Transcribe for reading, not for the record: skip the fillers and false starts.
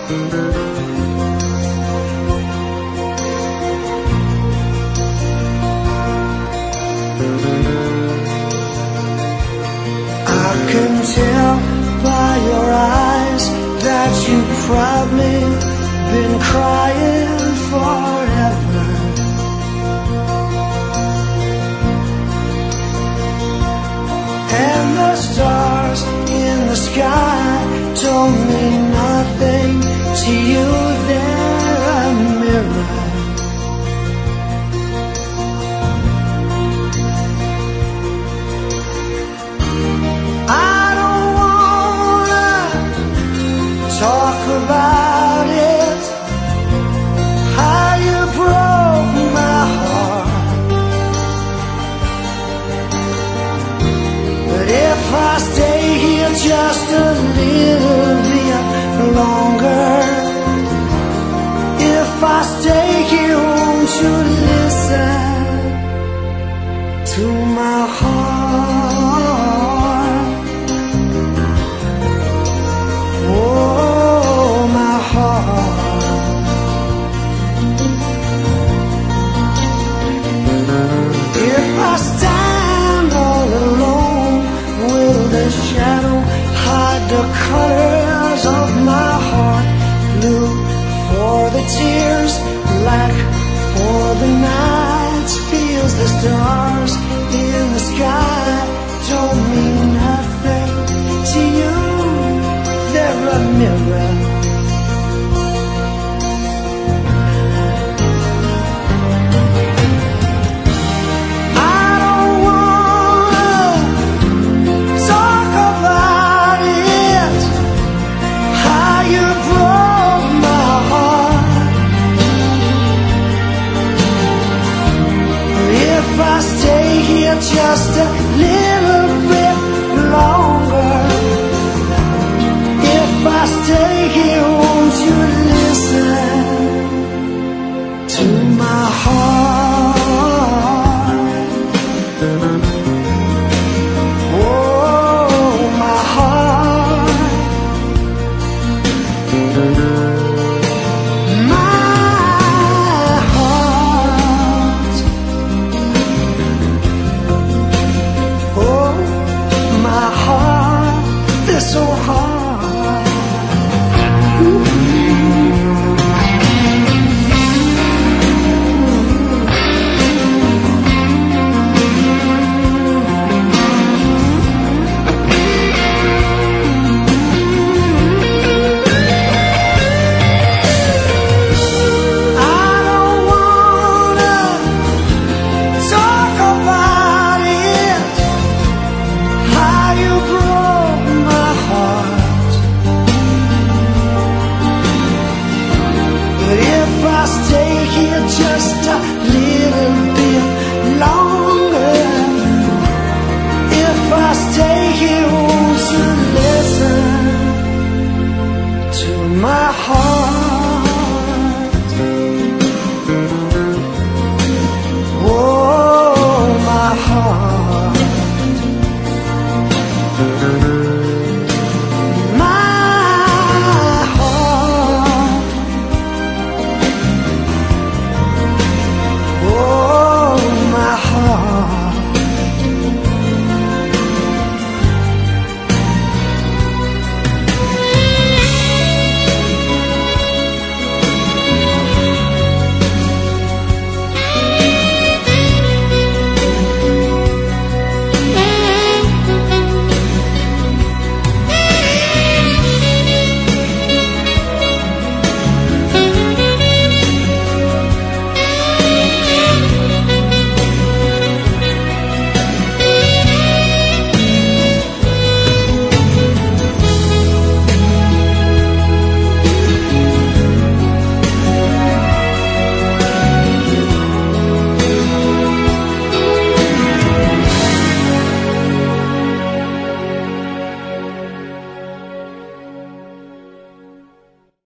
I can tell by your eyes that you've probably been crying forever. And the stars in the sky don't mean nothing to you. They're a mirror. I don't wanna talk about it, how you broke my heart. But if I stay here just a little bit longer, if I stay here, won't you listen to my heart? Oh, my heart. If I stand all alone, will the shadow hide the colors of my heart? Blue for the tears